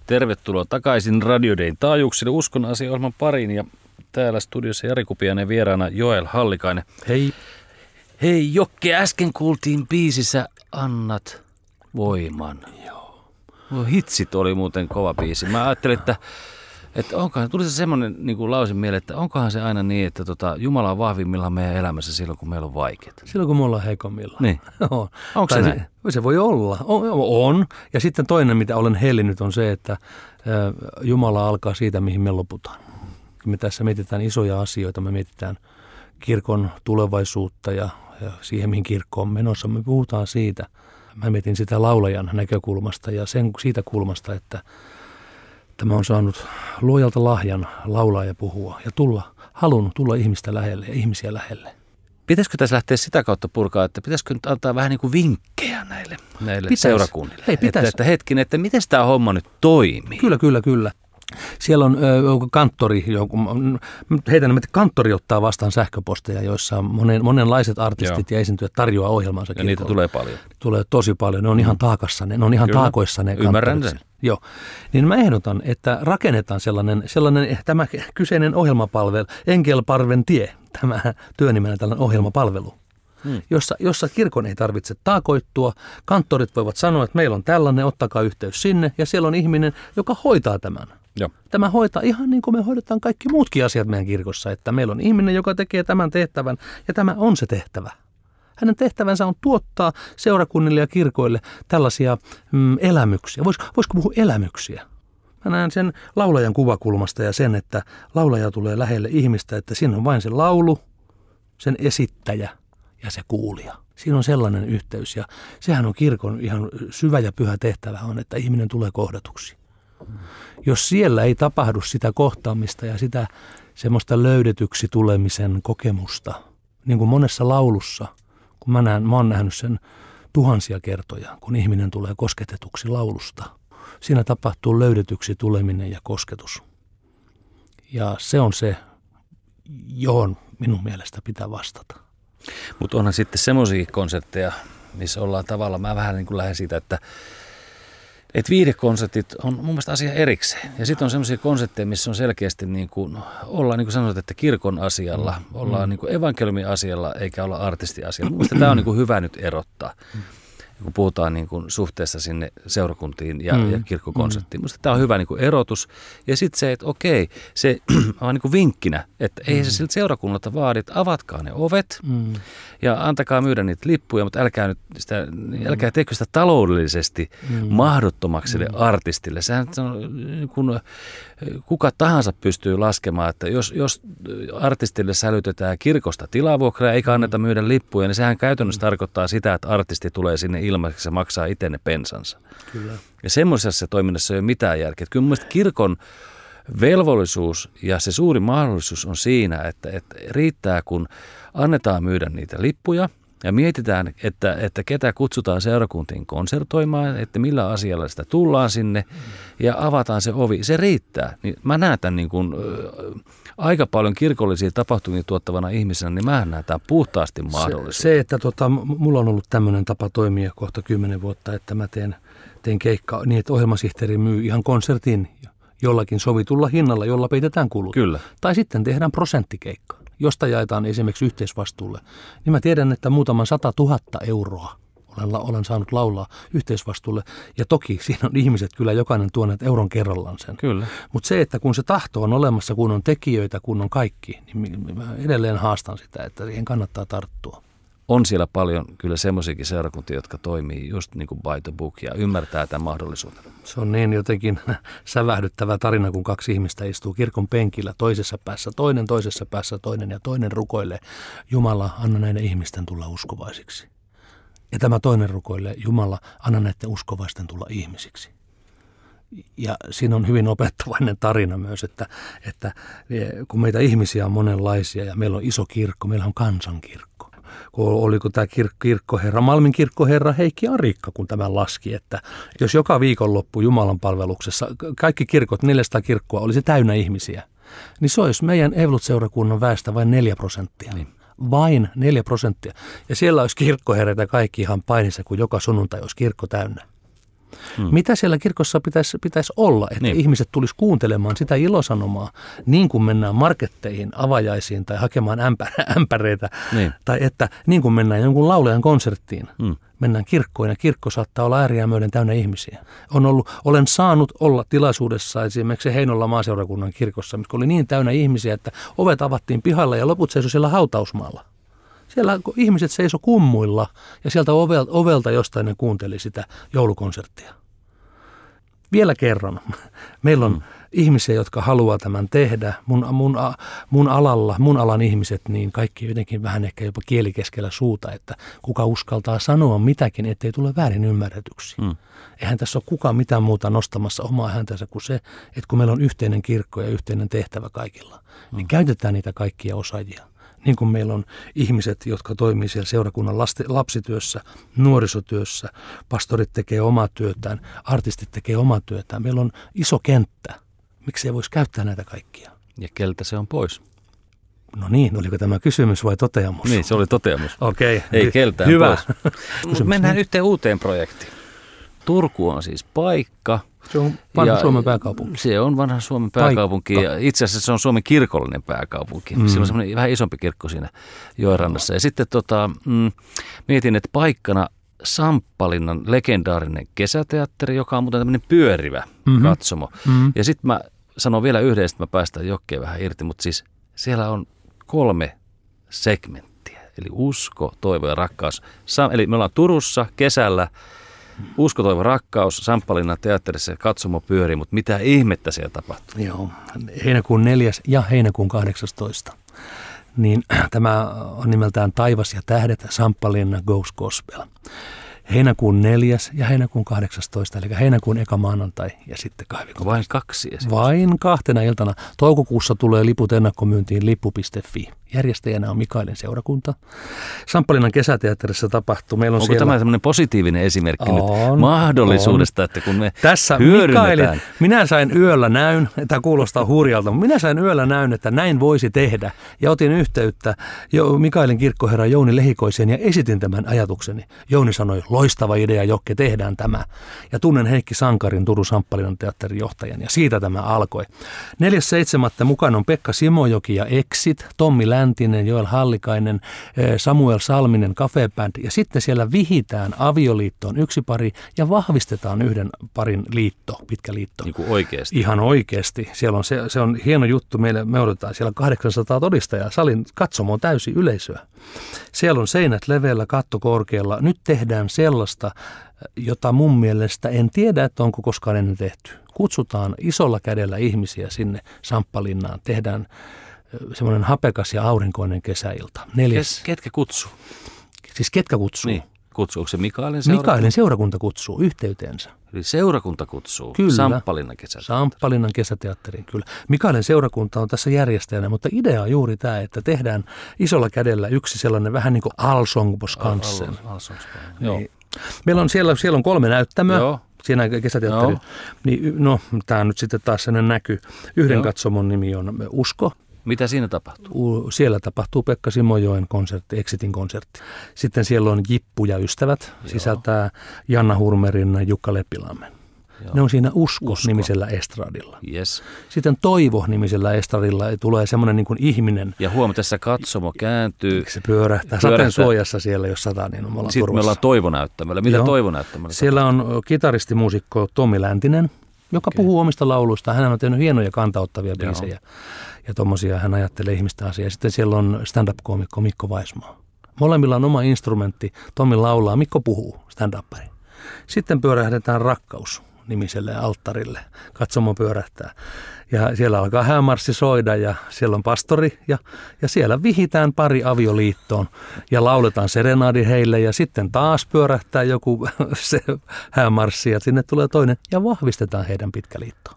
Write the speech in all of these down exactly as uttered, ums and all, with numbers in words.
Tervetuloa takaisin Radio Dayn taajuuksille Uskon asia-ohjelman pariin ja täällä studiossa Jari Kupiainen vieraana Joel Hallikainen. Hei. Hei Jokke, äsken kuultiin biisissä Annat voiman. Joo. No, hitsit oli muuten kova biisi. Mä ajattelin, että, että onkohan, tuli se semmoinen niin kuin lause mieleen, että onkohan se aina niin, että tota, Jumala on vahvimmillaan meidän elämässä silloin, kun meillä on vaikeaa. Silloin, kun me ollaan heikommillaan. Niin. on. Onko se näin? Se voi olla. On, on. Ja sitten toinen, mitä olen hellinyt, on se, että Jumala alkaa siitä, mihin me loputaan. Me tässä mietitään isoja asioita, me mietitään kirkon tulevaisuutta ja, ja siihen, mihin kirkko on menossa. Me puhutaan siitä. Mä mietin sitä laulajan näkökulmasta ja sen, siitä kulmasta, että tämä on saanut luojalta lahjan laulaa ja puhua ja tulla, halun tulla ihmistä lähelle ja ihmisiä lähelle. Pitäisikö tässä lähteä sitä kautta purkaa, että pitäisikö nyt antaa vähän niin kuin vinkkejä näille, näille seurakunnille? Hei, että, että hetkinen, että miten tämä homma nyt toimii? Kyllä, kyllä, kyllä. Siellä on ö, kanttori, joku, heitän että kanttori ottaa vastaan sähköposteja, joissa monen, monenlaiset artistit Joo. ja esiintyjät tarjoaa ohjelmansa. Ja niitä tulee paljon. Tulee tosi paljon, ne on mm. ihan taakassa, ne, ne on ihan Kyllä. taakoissa ne Ymmärrän sen. Joo, niin mä ehdotan, että rakennetaan sellainen, sellainen tämä kyseinen ohjelmapalvelu, Enkelparven tie, tämä työnimenä tällainen ohjelmapalvelu. Hmm. Jossa, jossa kirkon ei tarvitse taakoittua. Kanttorit voivat sanoa, että meillä on tällainen, ottakaa yhteys sinne. Ja siellä on ihminen, joka hoitaa tämän. Joo. Tämä hoitaa ihan niin kuin me hoidetaan kaikki muutkin asiat meidän kirkossa. Että meillä on ihminen, joka tekee tämän tehtävän ja tämä on se tehtävä. Hänen tehtävänsä on tuottaa seurakunnille ja kirkoille tällaisia mm, elämyksiä. Vois, voisiko puhua elämyksiä? Mä näen sen laulajan kuvakulmasta ja sen, että laulaja tulee lähelle ihmistä, että siinä on vain se laulu, sen esittäjä ja se kuulija. Siinä on sellainen yhteys ja sehän on kirkon ihan syvä ja pyhä tehtävä on, että ihminen tulee kohdatuksi. Mm. Jos siellä ei tapahdu sitä kohtaamista ja sitä semmoista löydetyksi tulemisen kokemusta, niin kuin monessa laulussa, kun mä, näen, mä oon nähnyt sen tuhansia kertoja, kun ihminen tulee kosketetuksi laulusta, siinä tapahtuu löydetyksi tuleminen ja kosketus. Ja se on se, johon minun mielestä pitää vastata. Mutta onhan sitten semmoisiakin konsertteja, missä ollaan tavallaan, mä vähän niin kuin lähden siitä, että et viihdekonsertit on mun mielestä asia erikseen. Ja sitten on semmoisia konsertteja, missä on selkeästi niin kuin, ollaan niin kuin sanot, että kirkon asialla, mm. ollaan niin kuin evankeliumin asialla eikä olla artistiasialla. Mun mielestä tämä on niin kuin hyvä nyt erottaa. Kun puhutaan niin kuin suhteessa sinne seurakuntiin ja, mm. ja kirkkokonserttiin. Minusta tämä on hyvä niin kuin erotus. Ja sitten se, että okei, se on niin kuin vinkkinä, että ei mm. se siltä seurakunnalta vaadit, avatkaa ne ovet mm. ja antakaa myydä niitä lippuja, mutta älkää, nyt sitä, älkää teekö sitä taloudellisesti mm. mahdottomaksi mm. artistille. Sehän on, kun kuka tahansa pystyy laskemaan, että jos, jos artistille sälytetään kirkosta tilavuokraa eikä anneta myydä lippuja, niin sehän käytännössä mm. tarkoittaa sitä, että artisti tulee sinne ilmaiseksi ja maksaa itse ne pensansa. Kyllä. Ja semmoisessa toiminnassa ei ole mitään järkeä. Kyllä mun mielestä kirkon velvollisuus ja se suuri mahdollisuus on siinä, että, että riittää kun annetaan myydä niitä lippuja ja mietitään, että, että ketä kutsutaan seurakuntiin konsertoimaan, että millä asialla sitä tullaan sinne ja avataan se ovi. Se riittää. Niin mä näen tämän niin kuin, äh, aika paljon kirkollisia tapahtumia tuottavana ihmisenä, niin mä näen tämän puhtaasti mahdollisuus. Se, se, että tota, mulla on ollut tämmöinen tapa toimia kohta kymmenen vuotta, että mä teen, teen keikkaa niin, että ohjelmasihteeri myy ihan konsertin jollakin sovitulla hinnalla, jolla peitetään kulut. Kyllä. Tai sitten tehdään prosenttikeikka, josta jaetaan esimerkiksi yhteisvastuulle. Niin mä tiedän, että muutaman sata tuhatta euroa olen, olen saanut laulaa yhteisvastuulle. Ja toki siinä on ihmiset kyllä jokainen tuoneet euron kerrallaan sen. Kyllä. Mutta se, että kun se tahto on olemassa, kun on tekijöitä, kun on kaikki, niin mä edelleen haastan sitä, että siihen kannattaa tarttua. On siellä paljon kyllä semmoisiakin seurakuntia, jotka toimii just niin kuin by the book ja ymmärtää tämän mahdollisuuden. Se on niin jotenkin sävähdyttävä tarina, kun kaksi ihmistä istuu kirkon penkillä, toisessa päässä toinen, toisessa päässä toinen ja toinen rukoilee, Jumala, anna näiden ihmisten tulla uskovaisiksi. Ja tämä toinen rukoilee, Jumala, anna näiden uskovaisten tulla ihmisiksi. Ja siinä on hyvin opettavainen tarina myös, että, että kun meitä ihmisiä on monenlaisia ja meillä on iso kirkko, meillä on kansankirkko. Oliko tämä kirk- kirkkoherra, Malmin kirkkoherra Heikki Arikka, kun tämän laski, että jos joka viikonloppu Jumalan palveluksessa kaikki kirkot, neljäsataa kirkkoa, olisi täynnä ihmisiä, niin se olisi meidän Evolut-seurakunnan väestä vain neljä prosenttia. Niin. Vain neljä prosenttia. Ja siellä olisi kirkkoherreitä kaikki ihan painissa, kun joka sunnuntai olisi kirkko täynnä. Hmm. Mitä siellä kirkossa pitäisi, pitäisi olla, että niin. ihmiset tulisi kuuntelemaan sitä ilosanomaa, niin kuin mennään marketteihin, avajaisiin tai hakemaan ämpä, ämpäreitä, niin. tai että niin kuin mennään jonkun laulajan konserttiin. Hmm. Mennään kirkkoon ja kirkko saattaa olla ääriä myöden täynnä ihmisiä. On ollut, olen saanut olla tilaisuudessa esimerkiksi Heinolla maaseurakunnan kirkossa, missä oli niin täynnä ihmisiä, että ovet avattiin pihalla ja loput seisoi siellä hautausmaalla. Siellä ihmiset seiso kummuilla ja sieltä ovelta, ovelta jostain ne kuunteli sitä joulukonserttia. Vielä kerran. Meillä on mm. ihmisiä, jotka haluaa tämän tehdä. Mun, mun, mun alalla, mun alan ihmiset, niin kaikki jotenkin vähän ehkä jopa kieli keskellä suuta, että kuka uskaltaa sanoa mitäkin, ettei tule väärin ymmärretyksi. Mm. Eihän tässä ole kukaan mitään muuta nostamassa omaa häntänsä kuin se, että kun meillä on yhteinen kirkko ja yhteinen tehtävä kaikilla, mm. niin käytetään niitä kaikkia osaajia. Niin kuin meillä on ihmiset, jotka toimii siellä seurakunnan lapsityössä, nuorisotyössä, pastorit tekee omaa työtään, artistit tekee omaa työtään. Meillä on iso kenttä. Miksi ei voisi käyttää näitä kaikkia? Ja keltä se on pois? No niin, oliko tämä kysymys vai toteamus? Niin, se oli toteamus. Okei. Okay. Ei keltään Hyvä. pois. Mennään yhteen uuteen projektiin. Turku on siis paikka. Se on vanha ja Suomen pääkaupunki. Se on vanha Suomen pääkaupunki paikka. Ja itse asiassa se on Suomen kirkollinen pääkaupunki. Mm. Siinä on semmoinen vähän isompi kirkko siinä joenrannassa. Ja sitten tota, mm, mietin, että paikkana Samppalinnan legendaarinen kesäteatteri, joka on muuten tämmöinen pyörivä mm-hmm. katsomo. Mm-hmm. Ja sitten mä sanon vielä yhden, että mä päästään jokkeen vähän irti, mutta siis siellä on kolme segmenttiä. Eli usko, toivo ja rakkaus. Eli me ollaan Turussa kesällä. Usko, toivo, rakkaus, Samppalinnan teatterissa katsomo pyörii, mutta mitä ihmettä siellä tapahtuu? Joo, heinäkuun neljäs ja heinäkuun kahdeksastoista. Niin tämä on nimeltään Taivas ja tähdet, Samppalinna Goes Gospel. Heinäkuun neljäs ja heinäkuun kahdeksastoista, eli heinäkuun eka maanantai ja sitten kahvikon. Vain kaksi esimerkiksi. Vain kahtena iltana. Toukokuussa tulee liput ennakkomyyntiin lippu piste fi. Järjestäjänä on Mikaelin seurakunta. Samppalinnan kesäteatterissa tapahtuu. Meillä on Onko siellä... tämä sellainen positiivinen esimerkki on, nyt mahdollisuudesta, on. Että kun me tässä hyödynnetään. Mikaelin, minä sain yöllä näyn, tämä kuulostaa hurjalta, mutta minä sain yöllä näyn, että näin voisi tehdä. Ja otin yhteyttä jo Mikaelin kirkkoherra Jouni Lehikoiseen ja esitin tämän ajatukseni. Jouni sanoi, loistava idea Jokke, tehdään tämä. Ja tunnen Heikki Sankarin, Turun Samppalinnan teatterin johtajan, ja siitä tämä alkoi. neljäs seitsemättä mukana on Pekka Simojoki ja Exit, Tommi Läntinen, Joel Hallikainen, Samuel Salminen, Cafe Band, ja sitten siellä vihitään avioliittoon yksi pari ja vahvistetaan yhden parin liitto, pitkä liitto. Niin kuin oikeasti. Ihan oikeasti. Siellä on, se, se on hieno juttu, meille me odotetaan siellä kahdeksansataa todistajaa, salin katsomo on täysi yleisöä. Siellä on seinät leveällä, katto korkealla. Nyt tehdään sellaista, jota mun mielestä en tiedä, että onko koskaan ennen tehty. Kutsutaan isolla kädellä ihmisiä sinne Samppalinnaan. Tehdään semmoinen hapekas ja aurinkoinen kesäilta. Neljäs. Ketkä kutsuu? Siis ketkä kutsuu? Niin. Kutsuuko se Mikaelin seurakunta? Mikaelin seurakunta kutsuu yhteyteensä. Eli seurakunta kutsuu? Kyllä. Samppalinnan kesäteatteriin? Samppalinnan kesäteatteriin, kyllä. Mikaelin seurakunta on tässä järjestäjänä, mutta idea on juuri tämä, että tehdään isolla kädellä yksi sellainen vähän niin kuin Allsång på Skansen. Niin. Meillä on siellä, siellä on kolme näyttämöä. Joo. Siinä kesäteatterin. Niin, no, tämä on nyt sitten taas sellainen näky. Yhden Joo. katsomon nimi on Usko. Mitä siinä tapahtuu? Siellä tapahtuu Pekka Simojoen konsertti, Exitin konsertti. Sitten siellä on Jippu ja ystävät, Joo. sisältää Janna Hurmerin ja Jukka Leppilammen. Joo. Ne on siinä Usko-nimisellä estradilla. Yes. Sitten Toivo-nimisellä estradilla tulee semmoinen niin kuin ihminen. Ja huomaa, tässä katsomo kääntyy. Se pyörähtää. Sateen suojassa siellä, jos sataa, niin on me ollaan Sitten turvassa. Me ollaan Toivonäyttämällä. Mitä Toivonäyttämällä? Siellä on kitaristimuusikko Tommi Läntinen, joka okay. puhuu omista lauluista. Hän on tehnyt hienoja kantauttavia biisejä. Joo. Ja tommosia hän ajattelee ihmistä asiaa. Sitten siellä on stand-up-koomikko Mikko Vaismaa. Molemmilla on oma instrumentti. Tommi laulaa, Mikko puhuu, stand-uppari. Sitten pyörähdetään Rakkaus nimiselle alttarille. Katsomo pyörähtää. Ja siellä alkaa häämarssi soida ja siellä on pastori ja, ja siellä vihitään pari avioliittoon ja lauletaan serenaadi heille ja sitten taas pyörähtää joku se häämarssi ja sinne tulee toinen ja vahvistetaan heidän pitkä liitto.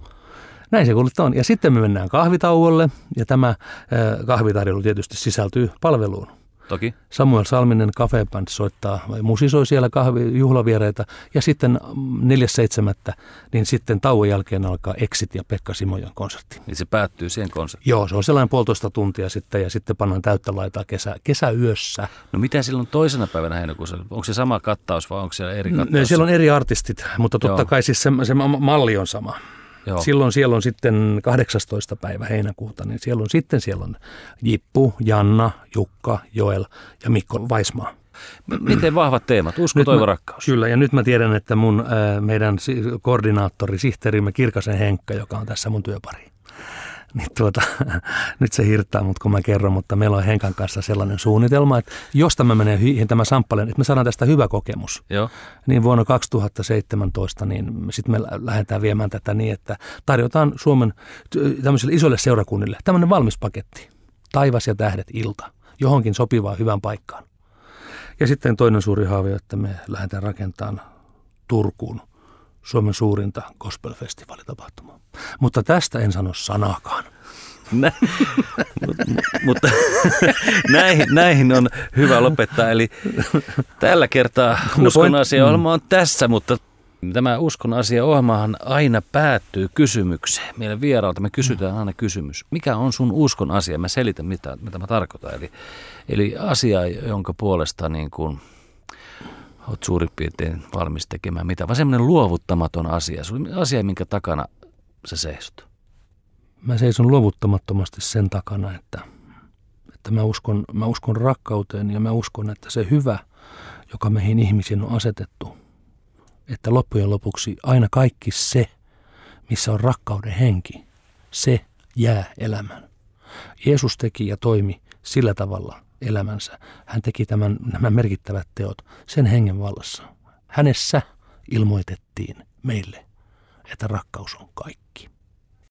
Näin se kuulut on. Ja sitten me mennään kahvitauolle ja tämä äh, kahvitarjoilu tietysti sisältyy palveluun. Toki. Samuel Salminen Cafe Band soittaa, musisoi siellä kahvi, juhlavieraita. Ja sitten neljäs seitsemättä niin sitten tauon jälkeen alkaa Exit ja Pekka Simojan konsertti. Niin se päättyy siihen konserttiin? Joo, se on sellainen puolitoista tuntia sitten ja sitten pannaan täyttä laitaa kesä, kesäyössä. No mitä silloin toisena päivänä heinäkuussa? Onko se sama kattaus vai onko siellä eri kattaus? No, siellä on eri artistit, mutta totta Joo. kai siis se, se malli on sama. Joo. Silloin siellä on sitten kahdeksastoista päivä heinäkuuta, niin siellä on sitten siellä on Jippu, Janna, Jukka, Joel ja Mikko Vaismaa. Miten vahvat teemat? Usko, toivo, rakkaus. Kyllä, ja nyt mä tiedän, että mun, äh, meidän koordinaattori, sihteerimme Kirkasen Henkka, joka on tässä mun työpari, niin tuota, nyt se hirttää mut, kun mä kerron, mutta meillä on Henkan kanssa sellainen suunnitelma, että jos tämä menee hy- tämä samppaleen, että me saadaan tästä hyvä kokemus, Joo. niin vuonna kaksituhattaseitsemäntoista niin sitten me lähdetään viemään tätä niin, että tarjotaan Suomen tämmöisille isoille seurakunnille tämmöinen valmis paketti, Taivas ja tähdet ilta, johonkin sopivaan hyvään paikkaan. Ja sitten toinen suuri haave, että me lähdetään rakentamaan Turkuun Suomen suurinta gospel-festivaalitapahtumaa. Mutta tästä en sano sanaakaan. Nä, mutta näihin, näihin on hyvä lopettaa. Eli tällä kertaa uskon asia-ohjelma on tässä, mutta tämä uskon asia-ohjelmahan aina päättyy kysymykseen. Meidän vieraalta me kysytään aina kysymys. Mikä on sun uskon asia? Mä selitän, mitä, mitä mä tarkoitan. Eli, eli asia, jonka puolesta niin kuin olet suurin piirtein valmis tekemään mitä, vaan semmoinen luovuttamaton asia. Asia, minkä takana sä seisot. Mä seison luovuttamattomasti sen takana, että, että mä, uskon, mä uskon rakkauteen ja mä uskon, että se hyvä, joka meihin ihmisiin on asetettu, että loppujen lopuksi aina kaikki se, missä on rakkauden henki, se jää elämään. Jeesus teki ja toimi sillä tavalla elämänsä. Hän teki tämän, nämä merkittävät teot sen hengen vallassa. Hänessä ilmoitettiin meille, että rakkaus on kaikki.